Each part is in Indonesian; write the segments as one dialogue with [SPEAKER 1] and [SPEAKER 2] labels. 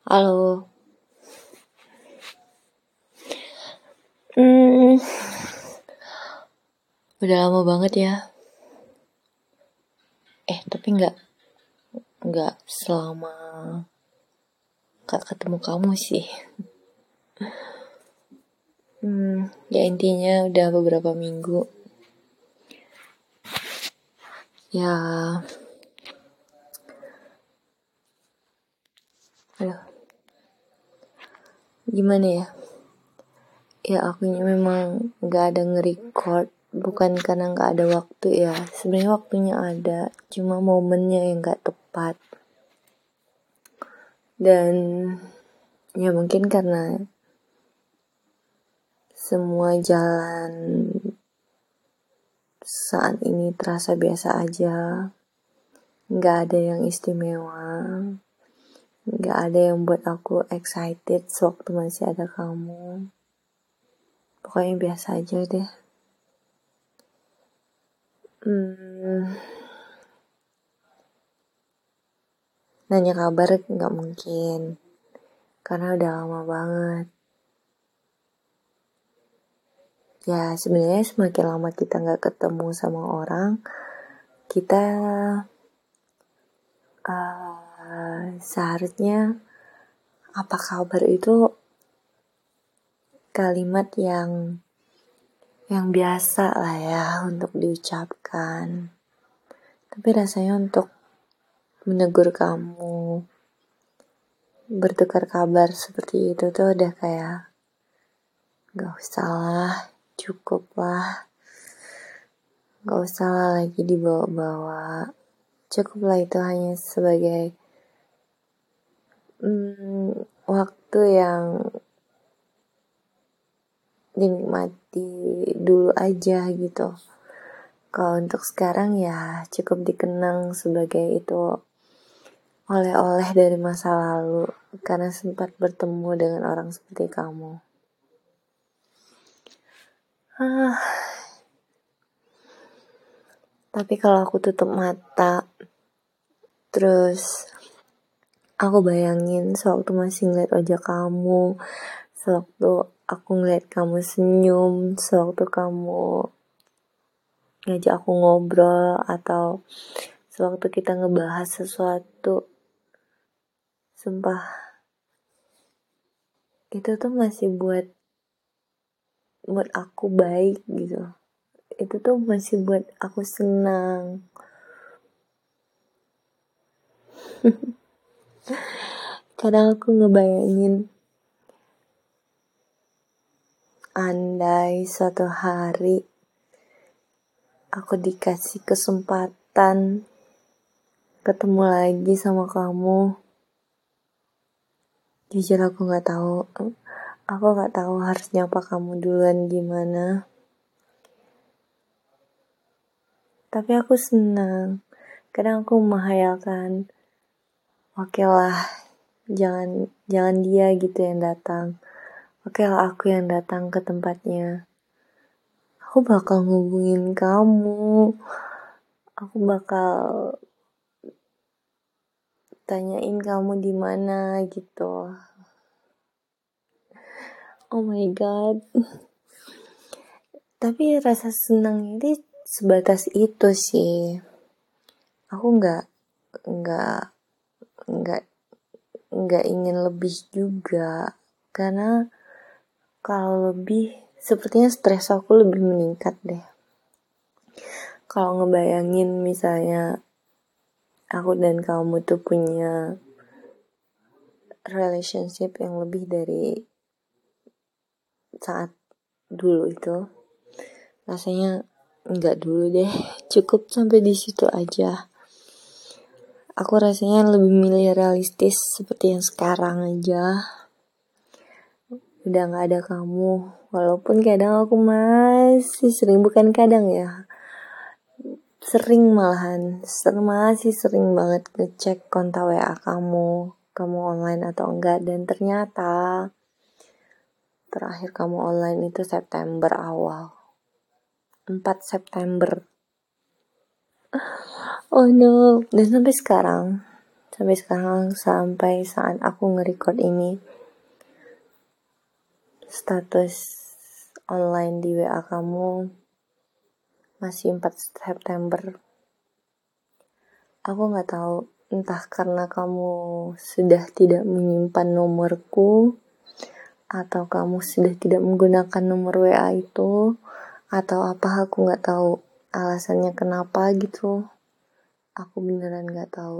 [SPEAKER 1] Halo. Hmm, Udah lama banget ya. Tapi nggak selama gak ketemu kamu sih. Ya intinya udah beberapa minggu. Ya, aduh, gimana ya? Ya akunya memang nggak ada nge-record, bukan karena nggak ada waktu ya. Sebenarnya waktunya ada, cuma momennya yang nggak tepat. Dan ya mungkin karena semua jalan saat ini terasa biasa aja, nggak ada yang istimewa, nggak ada yang buat aku excited sewaktu masih ada kamu. Pokoknya biasa aja deh. Nanya kabar nggak mungkin, karena udah lama banget. Ya sebenarnya semakin lama kita nggak ketemu sama orang, kita seharusnya apa kabar itu kalimat yang biasa lah ya untuk diucapkan. Tapi rasanya untuk menegur kamu, bertukar kabar seperti itu tuh udah kayak gak usah lah, cukup lah, gak usah lah lagi dibawa-bawa. Cukup lah itu hanya sebagai waktu yang dinikmati dulu aja gitu. Kalau untuk sekarang ya cukup dikenang sebagai itu oleh-oleh dari masa lalu, karena sempat bertemu dengan orang seperti kamu. Tapi kalau aku tutup mata, terus aku bayangin sewaktu masih ngeliat wajah kamu, sewaktu aku ngeliat kamu senyum, sewaktu kamu ngajak aku ngobrol, atau sewaktu kita ngebahas sesuatu, sumpah itu tuh masih buat aku baik gitu. Itu tuh masih buat aku senang. Kadang aku ngebayangin, andai suatu hari aku dikasih kesempatan ketemu lagi sama kamu, jujur aku nggak tahu harus nyapa kamu duluan gimana. Tapi aku senang. Kadang aku menghayalkan, oke lah, jangan dia gitu yang datang. Oke lah, aku yang datang ke tempatnya. Aku bakal ngubungin kamu. Aku bakal tanyain kamu di mana gitu. Oh my god. Tapi rasa senang ini sebatas itu sih. Aku nggak ingin lebih juga, karena kalau lebih sepertinya stres aku lebih meningkat deh. Kalau ngebayangin misalnya aku dan kamu tuh punya relationship yang lebih dari saat dulu itu, rasanya enggak dulu deh, cukup sampai di situ aja. Aku rasanya lebih milih realistis seperti yang sekarang aja. Udah gak ada kamu, walaupun kadang aku masih sering, bukan kadang ya, masih sering banget ngecek kontak WA kamu online atau enggak. Dan ternyata terakhir kamu online itu September awal, 4 September. Oh no. Dan sampai sekarang Sampai sekarang, sampai saat aku nge-record ini, status online di WA kamu masih 4 September. Aku gak tahu, entah karena kamu sudah tidak menyimpan nomorku, atau kamu sudah tidak menggunakan nomor WA itu, atau apa, aku gak tahu alasannya kenapa gitu. Aku beneran gak tahu.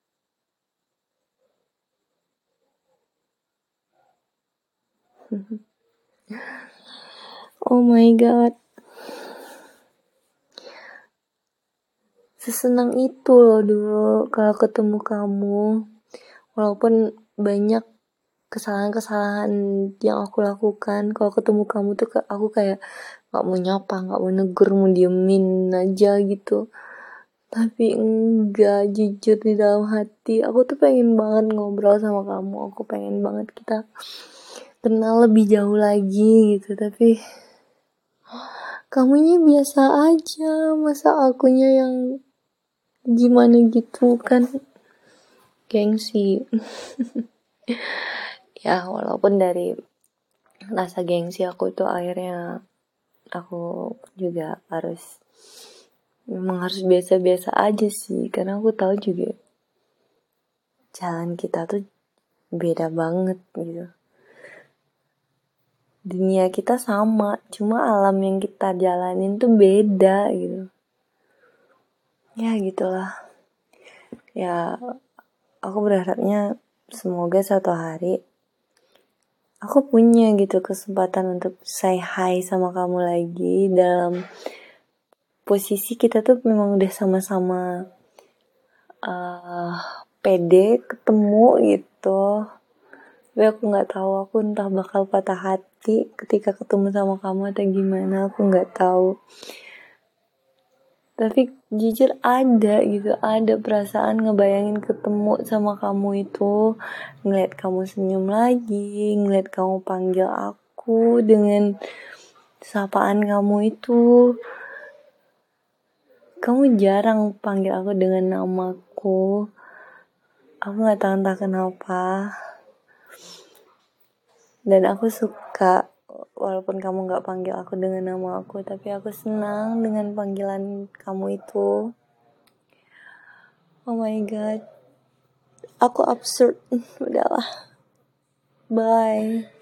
[SPEAKER 1] Oh my god, sesenang itu loh dulu kalau ketemu kamu. Walaupun banyak kesalahan-kesalahan yang aku lakukan, kalau ketemu kamu tuh aku kayak gak mau nyapa, gak mau negur, mau diemin aja gitu. Tapi enggak, jujur di dalam hati aku tuh pengen banget ngobrol sama kamu. Aku pengen banget kita kenal lebih jauh lagi gitu. Tapi kamunya biasa aja, masa akunya yang gimana gitu kan. Gengsi. Ya walaupun dari rasa gengsi aku tuh akhirnya aku juga memang harus biasa-biasa aja sih, karena aku tahu juga jalan kita tuh beda banget gitu. Dunia kita sama, cuma alam yang kita jalanin tuh beda gitu. Ya gitulah. Ya aku berharapnya semoga suatu hari aku punya gitu kesempatan untuk say hi sama kamu lagi, dalam posisi kita tuh memang udah sama-sama pede ketemu gitu. Tapi aku gak tahu, aku entah bakal patah hati ketika ketemu sama kamu atau gimana, aku gak tahu. Tapi jujur ada perasaan ngebayangin ketemu sama kamu itu, ngeliat kamu senyum lagi, ngeliat kamu panggil aku dengan sapaan kamu itu. Kamu jarang panggil aku dengan namaku. Aku gak tahu entah kenapa. Dan aku suka walaupun kamu gak panggil aku dengan nama aku, tapi aku senang dengan panggilan kamu itu. Oh my god, aku absurd. Udahlah, bye.